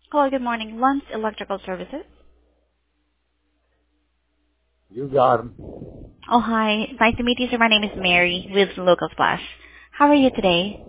Hello, good morning. Lance Electrical Services. You got him. Oh, hi. Nice to meet you, sir. My name is Mary with Local Splash. How are you today?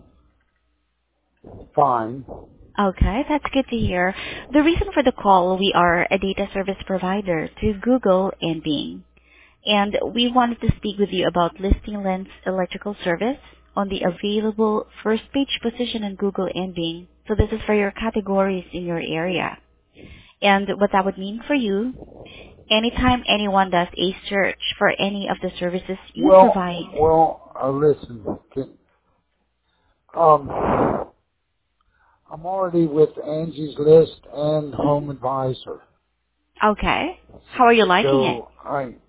Fine. Okay, that's good to hear. The reason for the call, we are a data service provider to Google and Bing. And we wanted to speak with you about listing Lens Electrical Service on the available first page position in Google and Bing. So this is for your categories in your area. And what that would mean for you, anytime anyone does a search for any of the services you provide. Listen. Um, I'm already with Angie's List and Home Advisor. Okay. How are you liking it? So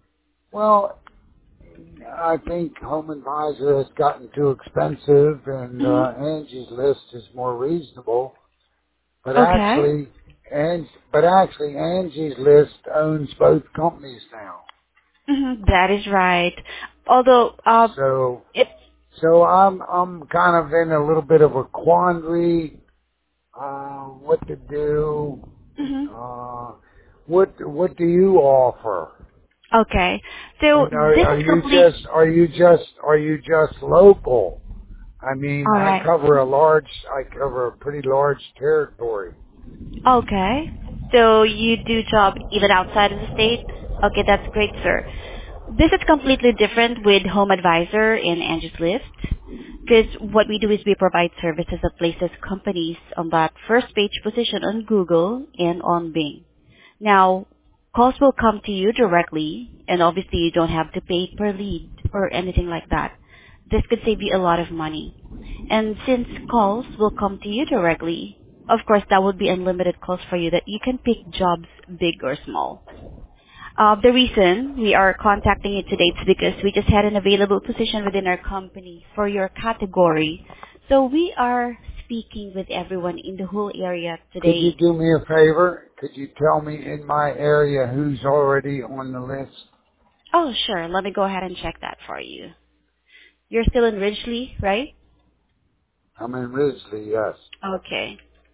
I think Home Advisor has gotten too expensive, and Hmm. Angie's List is more reasonable. But Okay. actually, Angie's List owns both companies now. That is right. Although, So it. So I'm kind of in a little bit of a quandary, what to do. Mhm. Uh, what do you offer? Okay. So And this are is you complete. just local? I mean, All right. I cover a pretty large territory. Okay. So you do job even outside of the state? Okay, that's great, sir. This is completely different with Home Advisor in Angie's List. Because what we do is we provide services that places companies on that first page position on Google and on Bing. Now, calls will come to you directly, and obviously you don't have to pay per lead or anything like that. This could save you a lot of money. And since calls will come to you directly, of course that would be unlimited calls for you that you can pick jobs big or small. The reason we are contacting you today is because we just had an available position within our company for your category. So we are speaking with everyone in the whole area Could you today. do me a favor? Could you tell me in my area who's already on the list? Oh, sure. Let me go ahead and check that for you. You're still in Ridgely, right? I'm in Risley, yes. Okay.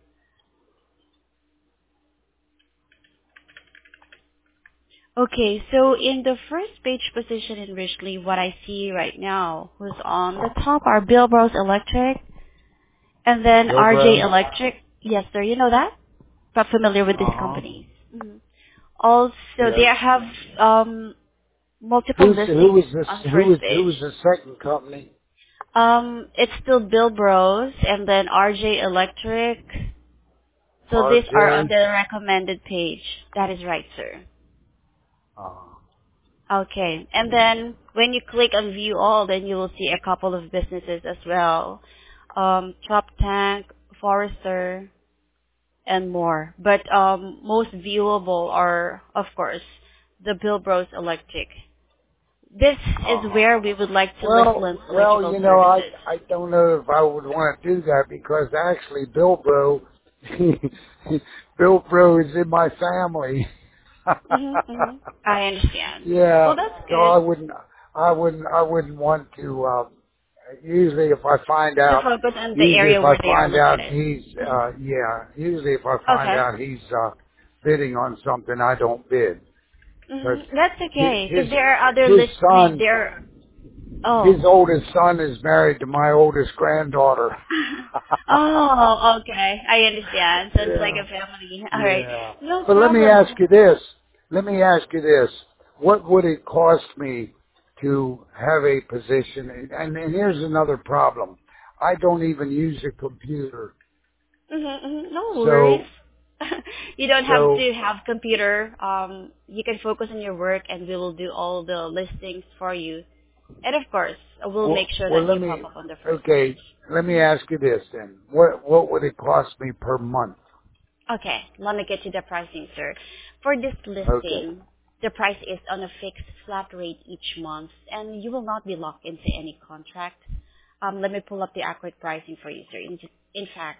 Okay, so in the first page position in Ridgely, what I see right now, who's on the top are Bill Bros Electric, and then RJ Bilbro? Electric. Yes, sir, you know that? Not familiar with these Uh-huh. companies. Mhm. Also, they Yes. have multiple listings on first Who page. was the second company? It's still Bill Bros and then RJ Electric. So these are on RJ? the recommended page. That is right, sir. Uh, Okay. And then when you click on view all, then you will see a couple of businesses as well. Chop Tank, Forester, and more. But most viewable are, of course, the Bill Bros Electric. This is uh-huh. where we would like to list Lens Electrical I Services. don't know if I would want to do that because actually Bilbro, Bilbro is in my family. I understand. Yeah, Well, that's so good I wouldn't want to, usually if I find to out, focus on the area where they are located. usually if I find Okay. out he's, bidding on something, I don't bid. Because That's his, okay, his, because there are other his list. I mean, son, there. his Oh. oldest son is married to my oldest granddaughter. Oh, okay. I understand. So it's like Yeah, a family. All right. yeah. No But let me problem. ask you this. Let me ask you this. What would it cost me to have a position? And here's another problem. I don't even use a computer. No worries. So, You don't have so, to have computer. You can focus on your work, and we will do all the listings for you. And of course, we'll make sure well, that you pop up on the first okay, page. let me ask you this then. What would it cost me per month? Okay, let me get you the pricing, sir. For this Okay. listing, the price is on a fixed flat rate each month, and you will not be locked into any contract. Let me pull up the accurate pricing for you, sir. In fact,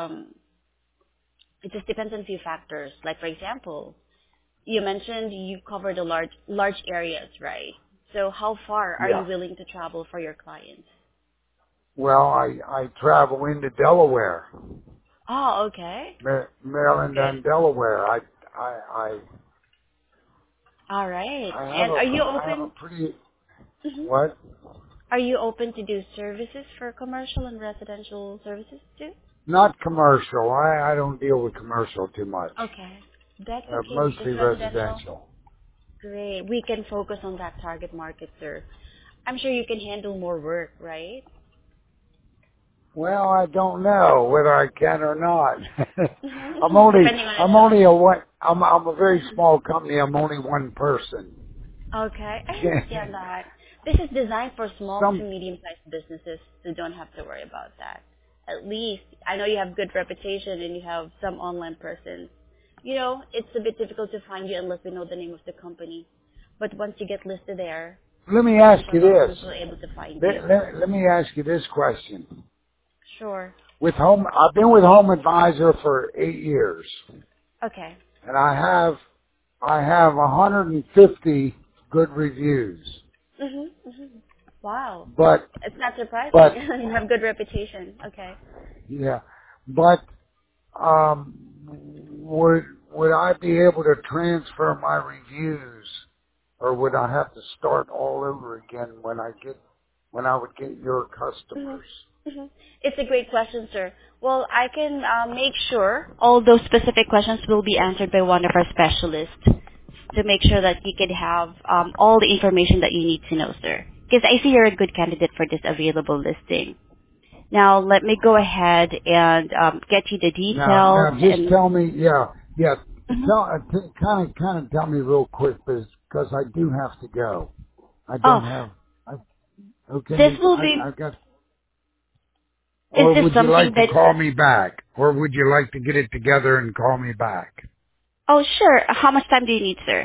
it just depends on a few factors. Like, for example, you mentioned you cover the large areas, right? So how far are you Yeah. willing to travel for your clients? Well, I travel into Delaware. Oh, okay. Maryland Good. and Delaware. I All right. I have And are you a open? pretty Mhm. what? Are you open to do services for commercial and residential services too? Not commercial. I don't deal with commercial too much. Okay. That's okay. Mostly Just residential. residential. Great. We can focus on that target market, sir. I'm sure you can handle more work, right? Well, I don't know whether I can or not. Depending on the I'm job. only a one. I'm a very small company. I'm only one person. Okay, I understand that. This is designed for small to Some medium-sized businesses, so don't have to worry about that. At least, I know you have good reputation and you have some online presence. You know, it's a bit difficult to find you unless we know the name of the company. But once you get listed there, Let me most ask of our you this. customers will be able to find you. Let me ask you this question. Sure. I've been with Home Advisor for 8 years, Okay. and I have 150 good reviews. Wow. But It's not surprising. but You have good reputation. Okay. yeah, but um, would I be able to transfer my reviews, or would I have to start all over again when I would get your Mhm. customers? Mhm. It's a great question, sir. Well, I can make sure all those specific questions will be answered by one of our specialists to make sure that you can have all the information that you need to know, sir. Because I see you're a good candidate for this available listing. Now, let me go ahead and get you the details Now, just and. tell me, yeah. Mhm. Kind of tell me real quick, because I do have to go. I Oh, don't have. this Okay, will be. I've got. Is Or this would you something like to that? call me back? Or would you like to get it together and call me back? Oh, sure. How much time do you need, sir?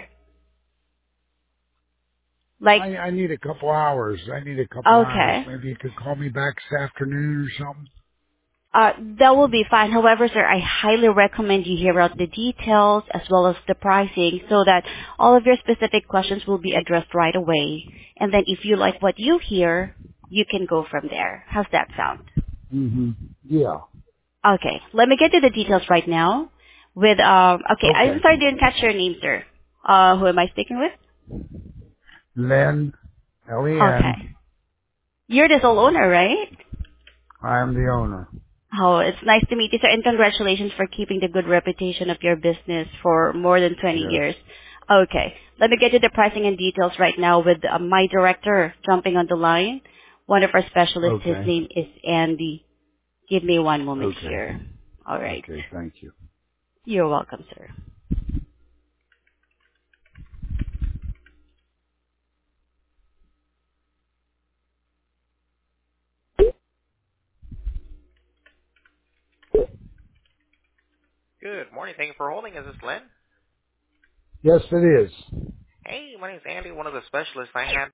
Like, I need a couple hours. I need a couple hours. okay. Maybe you could call me back this afternoon or something. That will be fine. However, sir, I highly recommend you hear out the details as well as the pricing so that all of your specific questions will be addressed right away. And then if you like what you hear, you can go from there. How's that sound? Hmm. Yeah. Okay, let me get to the details right now. Okay, I'm Okay. sorry I didn't catch your name, sir. Who am I speaking with? Len, Len. Okay. You're the sole owner, right? I am the owner. Oh, it's nice to meet you, sir, and congratulations for keeping the good reputation of your business for more than 20 Yes. years. Okay, let me get you the pricing and details right now with my director jumping on the line. One of our specialists, his Okay. name is Andy. Give me one moment Okay. here. All right. Okay. Thank you. You're welcome, sir. Good morning. Thank you for holding. Is this Len? Yes, it is. Hey, my name's Andy, one of the specialists. I had